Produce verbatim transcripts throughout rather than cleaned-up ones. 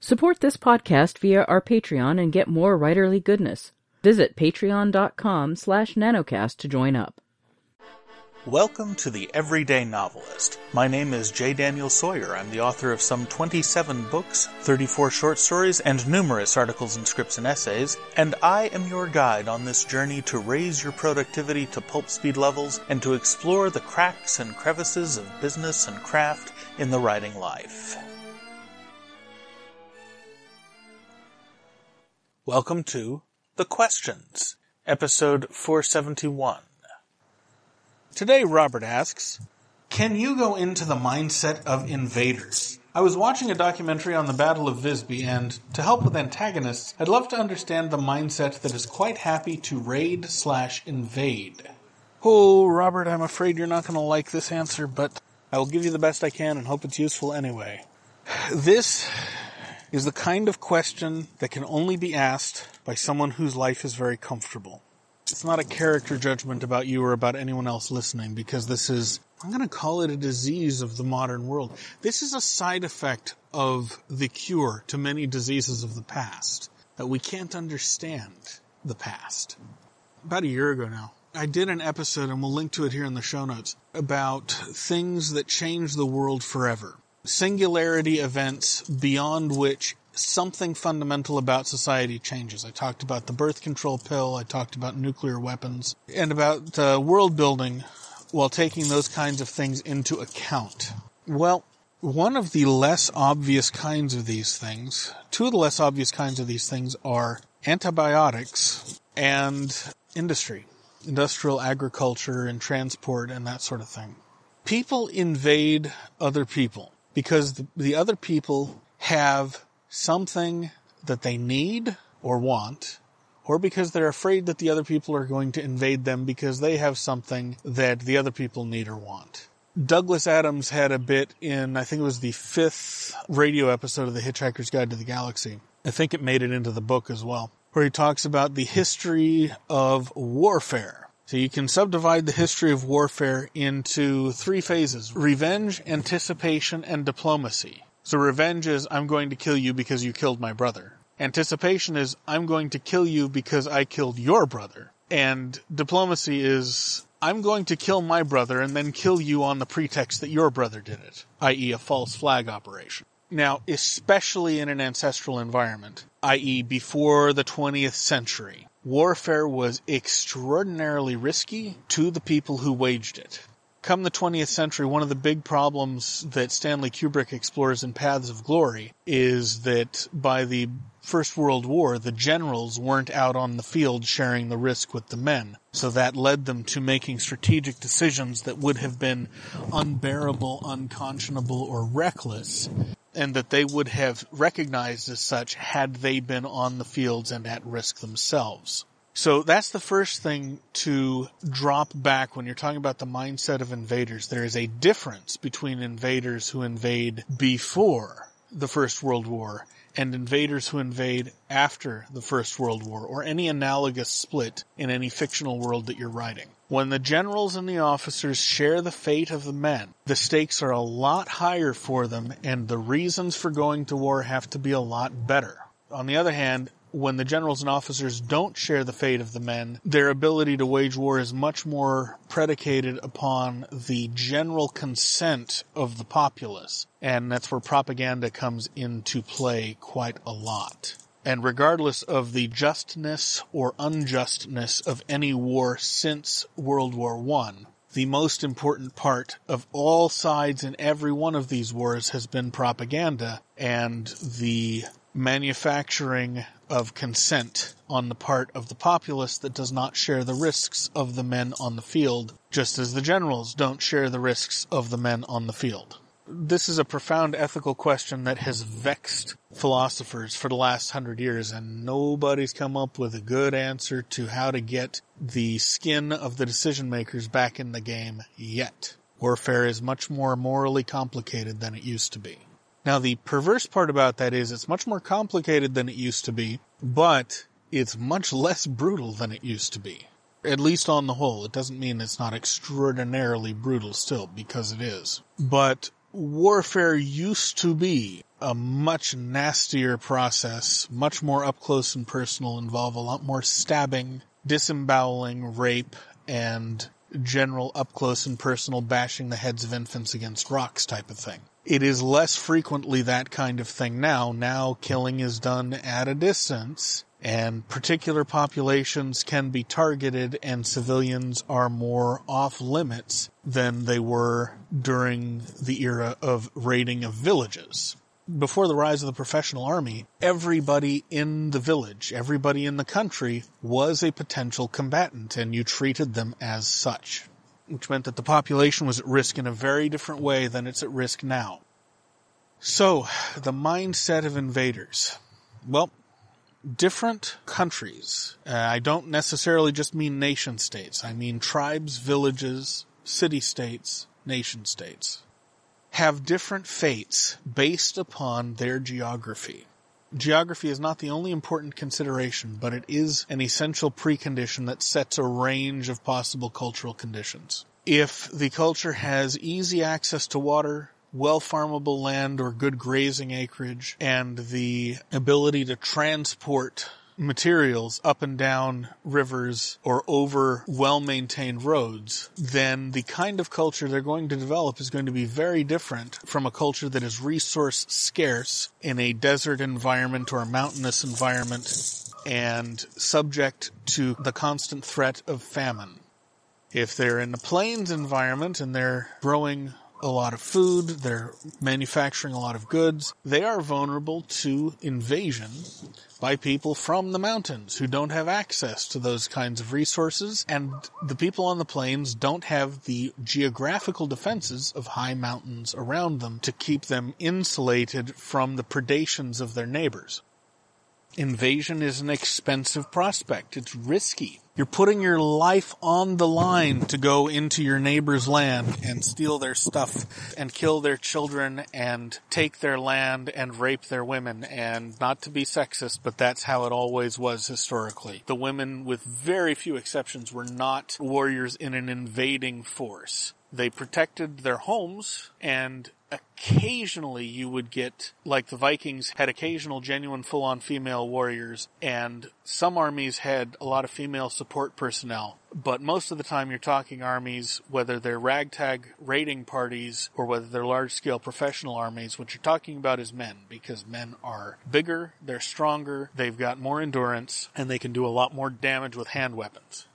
Support this podcast via our Patreon and get more writerly goodness. Visit patreon.com slash nanocast to join up. Welcome to The Everyday Novelist. My name is J. Daniel Sawyer. I'm the author of some twenty-seven books, thirty-four short stories, and numerous articles and scripts and essays, and I am your guide on this journey to raise your productivity to pulp speed levels and to explore the cracks and crevices of business and craft in the writing life. Welcome to The Questions, episode four seventy-one. Today, Robert asks, can you go into the mindset of invaders? I was watching a documentary on the Battle of Visby, and to help with antagonists, I'd love to understand the mindset that is quite happy to raid slash invade. Oh, Robert, I'm afraid you're not going to like this answer, but I will give you the best I can and hope it's useful anyway. This is the kind of question that can only be asked by someone whose life is very comfortable. It's not a character judgment about you or about anyone else listening, because this is, I'm going to call it a disease of the modern world. This is a side effect of the cure to many diseases of the past, that we can't understand the past. About a year ago now, I did an episode, and we'll link to it here in the show notes, about things that change the world forever. Singularity events beyond which something fundamental about society changes. I talked about the birth control pill, I talked about nuclear weapons, and about uh, world building while taking those kinds of things into account. Well, one of the less obvious kinds of these things, two of the less obvious kinds of these things are antibiotics and industry, industrial agriculture and transport and that sort of thing. People invade other people because the, the other people have something that they need or want, or because they're afraid that the other people are going to invade them because they have something that the other people need or want. Douglas Adams had a bit in, I think it was the fifth radio episode of The Hitchhiker's Guide to the Galaxy. I think it made it into the book as well, where he talks about the history of warfare. So you can subdivide the history of warfare into three phases: revenge, anticipation, and diplomacy. So revenge is, I'm going to kill you because you killed my brother. Anticipation is, I'm going to kill you because I killed your brother. And diplomacy is, I'm going to kill my brother and then kill you on the pretext that your brother did it, that is a false flag operation. Now, especially in an ancestral environment, that is before the twentieth century, warfare was extraordinarily risky to the people who waged it. Come the twentieth century, one of the big problems that Stanley Kubrick explores in Paths of Glory is that by the First World War, the generals weren't out on the field sharing the risk with the men. So that led them to making strategic decisions that would have been unbearable, unconscionable, or reckless, and that they would have recognized as such had they been on the fields and at risk themselves. So that's the first thing to drop back when you're talking about the mindset of invaders. There is a difference between invaders who invade before the First World War and invaders who invade after the First World War, or any analogous split in any fictional world that you're writing. When the generals and the officers share the fate of the men, the stakes are a lot higher for them, and the reasons for going to war have to be a lot better. On the other hand, when the generals and officers don't share the fate of the men, their ability to wage war is much more predicated upon the general consent of the populace. And that's where propaganda comes into play quite a lot. And regardless of the justness or unjustness of any war since World War One, the most important part of all sides in every one of these wars has been propaganda and the manufacturing of consent on the part of the populace that does not share the risks of the men on the field, just as the generals don't share the risks of the men on the field. This is a profound ethical question that has vexed philosophers for the last hundred years, and nobody's come up with a good answer to how to get the skin of the decision makers back in the game yet. Warfare is much more morally complicated than it used to be. Now, the perverse part about that is it's much more complicated than it used to be, but it's much less brutal than it used to be. At least on the whole. It doesn't mean it's not extraordinarily brutal still, because it is. But warfare used to be a much nastier process, much more up close and personal, involve a lot more stabbing, disemboweling, rape, and general up close and personal bashing the heads of infants against rocks type of thing. It is less frequently that kind of thing now. Now killing is done at a distance, and particular populations can be targeted, and civilians are more off limits than they were during the era of raiding of villages. Before the rise of the professional army, everybody in the village, everybody in the country was a potential combatant, and you treated them as such, which meant that the population was at risk in a very different way than it's at risk now. So, the mindset of invaders. Well, different countries, uh, I don't necessarily just mean nation states, I mean tribes, villages, city-states, nation-states, have different fates based upon their geography. Geography is not the only important consideration, but it is an essential precondition that sets a range of possible cultural conditions. If the culture has easy access to water, well-farmable land or good grazing acreage, and the ability to transport materials up and down rivers or over well-maintained roads, then the kind of culture they're going to develop is going to be very different from a culture that is resource scarce in a desert environment or a mountainous environment and subject to the constant threat of famine. If they're in a plains environment and they're growing a lot of food, they're manufacturing a lot of goods, they are vulnerable to invasion by people from the mountains who don't have access to those kinds of resources, and the people on the plains don't have the geographical defenses of high mountains around them to keep them insulated from the predations of their neighbors. Invasion is an expensive prospect. It's risky. You're putting your life on the line to go into your neighbor's land and steal their stuff and kill their children and take their land and rape their women. And not to be sexist, but that's how it always was historically. The women, with very few exceptions, were not warriors in an invading force. They protected their homes, and occasionally you would get, like the Vikings had occasional genuine full-on female warriors, and some armies had a lot of female support personnel. But most of the time you're talking armies, whether they're ragtag raiding parties or whether they're large-scale professional armies, what you're talking about is men, because men are bigger, they're stronger, they've got more endurance, and they can do a lot more damage with hand weapons.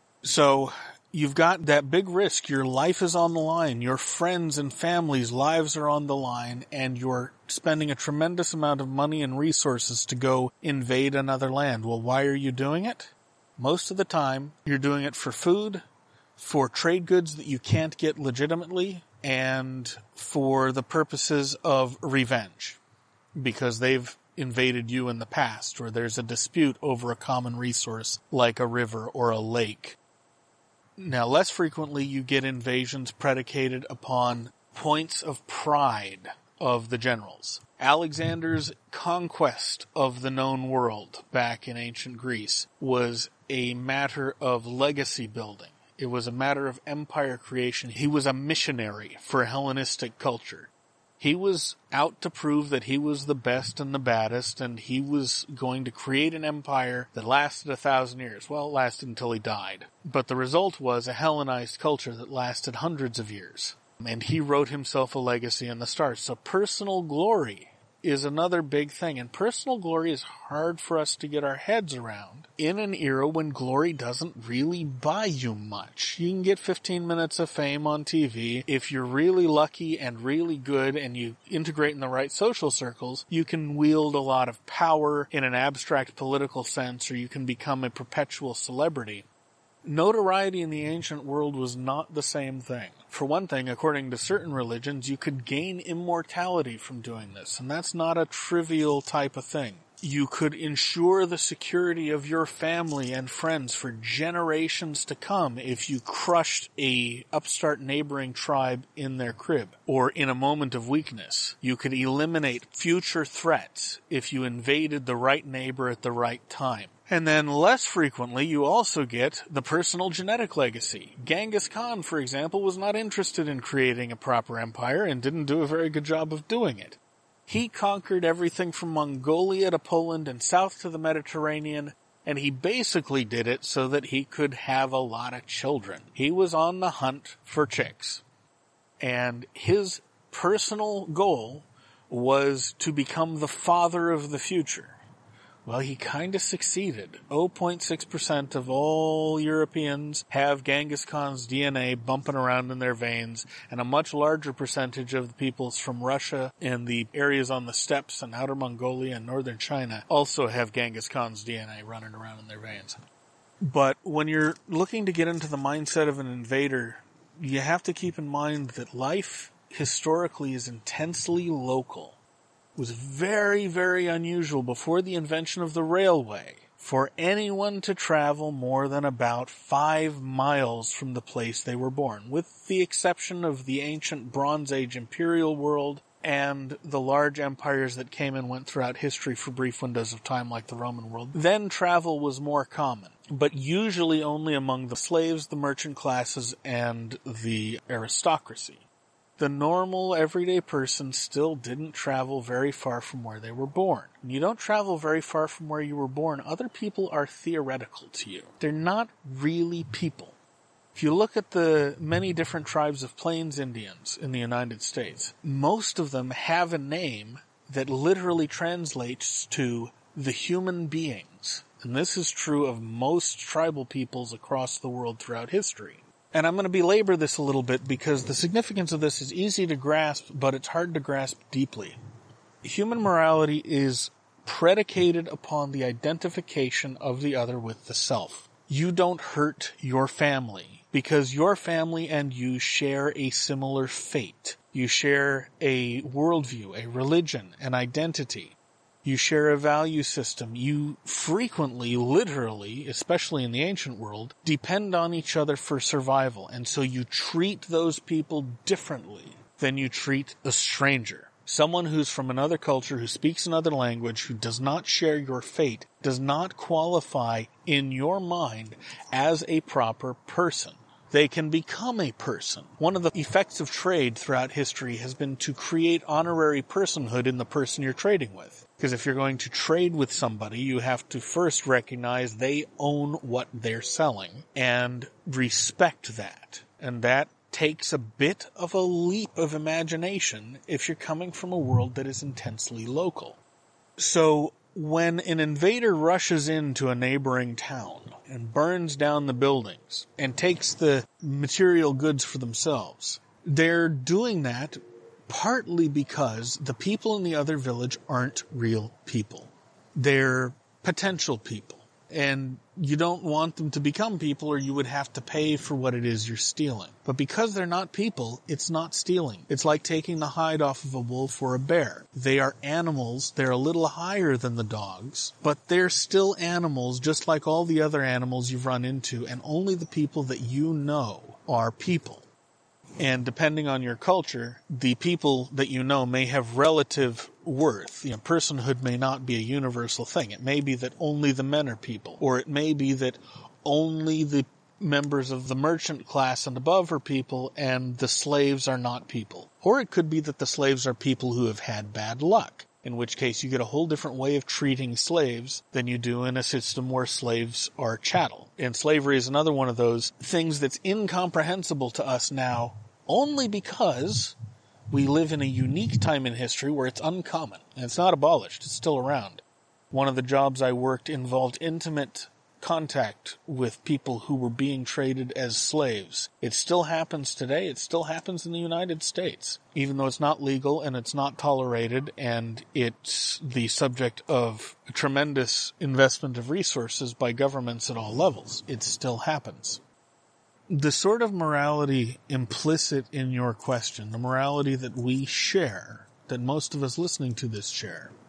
So you've got that big risk. Your life is on the line. Your friends' and families' lives are on the line, and you're spending a tremendous amount of money and resources to go invade another land. Well, why are you doing it? Most of the time, you're doing it for food, for trade goods that you can't get legitimately, and for the purposes of revenge, because they've invaded you in the past, or there's a dispute over a common resource like a river or a lake. Now, less frequently you get invasions predicated upon points of pride of the generals. Alexander's conquest of the known world back in ancient Greece was a matter of legacy building. It was a matter of empire creation. He was a missionary for Hellenistic culture. He was out to prove that he was the best and the baddest, and he was going to create an empire that lasted a thousand years. Well, it lasted until he died. But the result was a Hellenized culture that lasted hundreds of years. And he wrote himself a legacy in the stars. So personal glory is another big thing. And personal glory is hard for us to get our heads around in an era when glory doesn't really buy you much. You can get fifteen minutes of fame on T V. If you're really lucky and really good and you integrate in the right social circles, you can wield a lot of power in an abstract political sense, or you can become a perpetual celebrity. Notoriety in the ancient world was not the same thing. For one thing, according to certain religions, you could gain immortality from doing this, and that's not a trivial type of thing. You could ensure the security of your family and friends for generations to come if you crushed a upstart neighboring tribe in their crib or in a moment of weakness. You could eliminate future threats if you invaded the right neighbor at the right time. And then less frequently, you also get the personal genetic legacy. Genghis Khan, for example, was not interested in creating a proper empire and didn't do a very good job of doing it. He conquered everything from Mongolia to Poland and south to the Mediterranean, and he basically did it so that he could have a lot of children. He was on the hunt for chicks. And his personal goal was to become the father of the future. Well, he kind of succeeded. zero point six percent of all Europeans have Genghis Khan's D N A bumping around in their veins, and a much larger percentage of the peoples from Russia and the areas on the steppes and outer Mongolia and northern China also have Genghis Khan's D N A running around in their veins. But when you're looking to get into the mindset of an invader, you have to keep in mind that life historically is intensely local. It was very, very unusual before the invention of the railway for anyone to travel more than about five miles from the place they were born, with the exception of the ancient Bronze Age imperial world and the large empires that came and went throughout history for brief windows of time like the Roman world. Then travel was more common, but usually only among the slaves, the merchant classes, and the aristocracy. The normal, everyday person still didn't travel very far from where they were born. When you don't travel very far from where you were born, other people are theoretical to you. They're not really people. If you look at the many different tribes of Plains Indians in the United States, most of them have a name that literally translates to the human beings. And this is true of most tribal peoples across the world throughout history. And I'm going to belabor this a little bit because the significance of this is easy to grasp, but it's hard to grasp deeply. Human morality is predicated upon the identification of the other with the self. You don't hurt your family because your family and you share a similar fate. You share a worldview, a religion, an identity. You share a value system. You frequently, literally, especially in the ancient world, depend on each other for survival. And so you treat those people differently than you treat a stranger. Someone who's from another culture, who speaks another language, who does not share your fate, does not qualify in your mind as a proper person. They can become a person. One of the effects of trade throughout history has been to create honorary personhood in the person you're trading with. Because if you're going to trade with somebody, you have to first recognize they own what they're selling and respect that. And that takes a bit of a leap of imagination if you're coming from a world that is intensely local. So when an invader rushes into a neighboring town and burns down the buildings and takes the material goods for themselves, they're doing that partly because the people in the other village aren't real people. They're potential people. And you don't want them to become people or you would have to pay for what it is you're stealing. But because they're not people, it's not stealing. It's like taking the hide off of a wolf or a bear. They are animals. They're a little higher than the dogs, but they're still animals just like all the other animals you've run into, and only the people that you know are people. And depending on your culture, the people that you know may have relative worth. You know, personhood may not be a universal thing. It may be that only the men are people, or it may be that only the members of the merchant class and above are people, and the slaves are not people. Or it could be that the slaves are people who have had bad luck, in which case you get a whole different way of treating slaves than you do in a system where slaves are chattel. And slavery is another one of those things that's incomprehensible to us now, only because we live in a unique time in history where it's uncommon. And it's not abolished. It's still around. One of the jobs I worked involved intimate contact with people who were being traded as slaves. It still happens today. It still happens in the United States. Even though it's not legal and it's not tolerated and it's the subject of a tremendous investment of resources by governments at all levels, it still happens. The sort of morality implicit in your question, the morality that we share, that most of us listening to this share,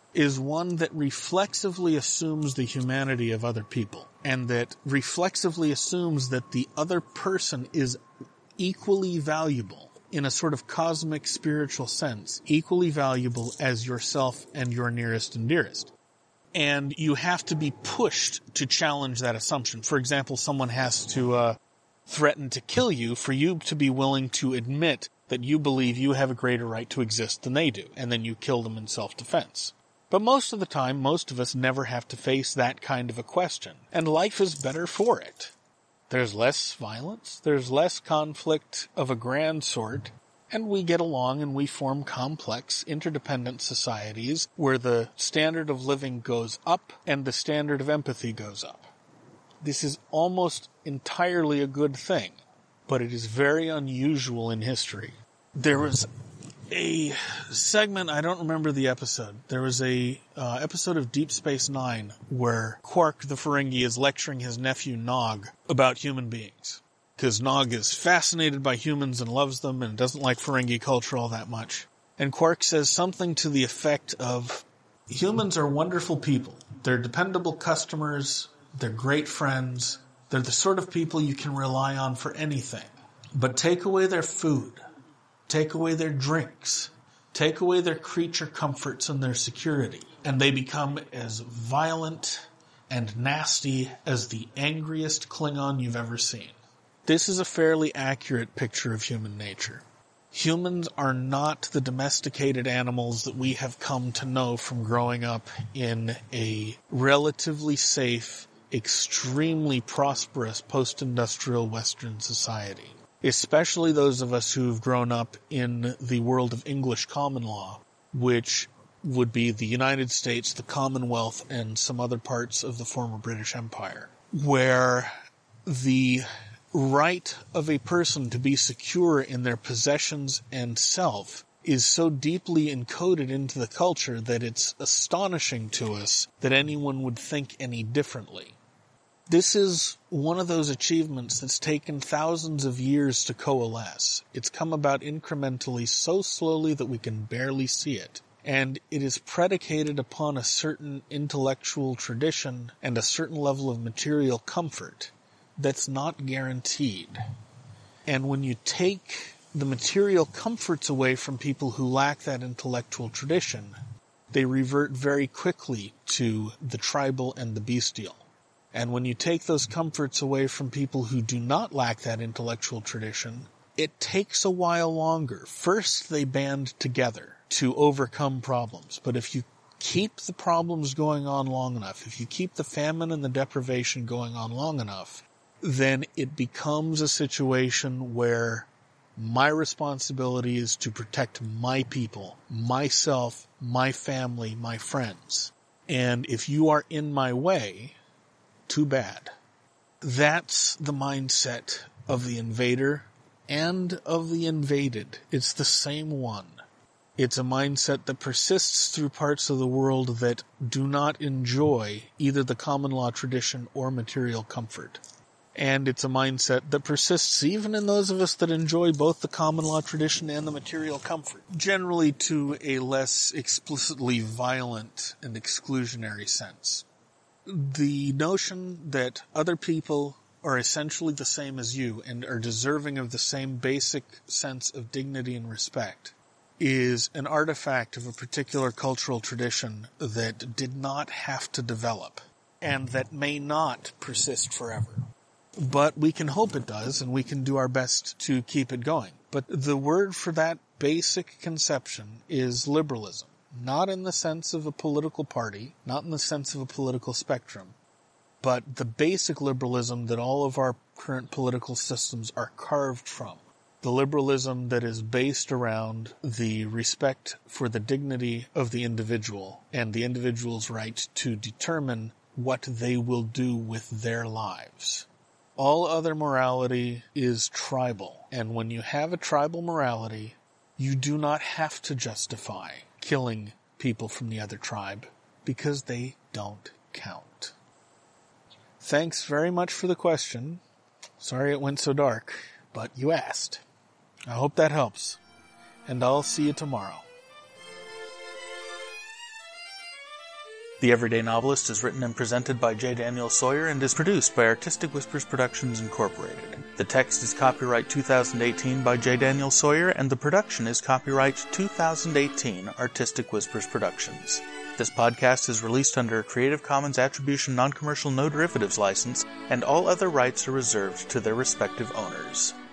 is one that reflexively assumes the humanity of other people, and that reflexively assumes that the other person is equally valuable, in a sort of cosmic spiritual sense, equally valuable as yourself and your nearest and dearest. And you have to be pushed to challenge that assumption. For example, someone has to uh, threaten to kill you for you to be willing to admit that you believe you have a greater right to exist than they do, and then you kill them in self-defense. But most of the time, most of us never have to face that kind of a question, and life is better for it. There's less violence, there's less conflict of a grand sort, and we get along and we form complex, interdependent societies where the standard of living goes up and the standard of empathy goes up. This is almost entirely a good thing, but it is very unusual in history. There was a segment, I don't remember the episode, there was a uh, episode of Deep Space Nine where Quark the Ferengi is lecturing his nephew Nog about human beings. Because Nog is fascinated by humans and loves them and doesn't like Ferengi culture all that much. And Quark says something to the effect of, humans are wonderful people. They're dependable customers, they're great friends, they're the sort of people you can rely on for anything. But take away their food, take away their drinks, take away their creature comforts and their security, and they become as violent and nasty as the angriest Klingon you've ever seen. This is a fairly accurate picture of human nature. Humans are not the domesticated animals that we have come to know from growing up in a relatively safe, extremely prosperous post-industrial Western society. Especially those of us who've grown up in the world of English common law, which would be the United States, the Commonwealth, and some other parts of the former British Empire, where the right of a person to be secure in their possessions and self is so deeply encoded into the culture that it's astonishing to us that anyone would think any differently. This is one of those achievements that's taken thousands of years to coalesce. It's come about incrementally so slowly that we can barely see it. And it is predicated upon a certain intellectual tradition and a certain level of material comfort that's not guaranteed. And when you take the material comforts away from people who lack that intellectual tradition, they revert very quickly to the tribal and the bestial. And when you take those comforts away from people who do not lack that intellectual tradition, it takes a while longer. First, they band together to overcome problems. But if you keep the problems going on long enough, if you keep the famine and the deprivation going on long enough, then it becomes a situation where my responsibility is to protect my people, myself, my family, my friends. And if you are in my way, too bad. That's the mindset of the invader and of the invaded. It's the same one. It's a mindset that persists through parts of the world that do not enjoy either the common law tradition or material comfort. And it's a mindset that persists even in those of us that enjoy both the common law tradition and the material comfort, generally to a less explicitly violent and exclusionary sense. The notion that other people are essentially the same as you and are deserving of the same basic sense of dignity and respect is an artifact of a particular cultural tradition that did not have to develop and that may not persist forever. But we can hope it does, and we can do our best to keep it going. But the word for that basic conception is liberalism. Not in the sense of a political party, not in the sense of a political spectrum, but the basic liberalism that all of our current political systems are carved from. The liberalism that is based around the respect for the dignity of the individual and the individual's right to determine what they will do with their lives. All other morality is tribal, and when you have a tribal morality, you do not have to justify killing people from the other tribe because they don't count. Thanks very much for the question. Sorry it went so dark, but you asked. I hope that helps, and I'll see you tomorrow. The Everyday Novelist is written and presented by J. Daniel Sawyer and is produced by Artistic Whispers Productions, Incorporated. The text is copyright two thousand eighteen by J. Daniel Sawyer, and the production is copyright two thousand eighteen Artistic Whispers Productions. This podcast is released under a Creative Commons Attribution Non-Commercial No Derivatives license, and all other rights are reserved to their respective owners.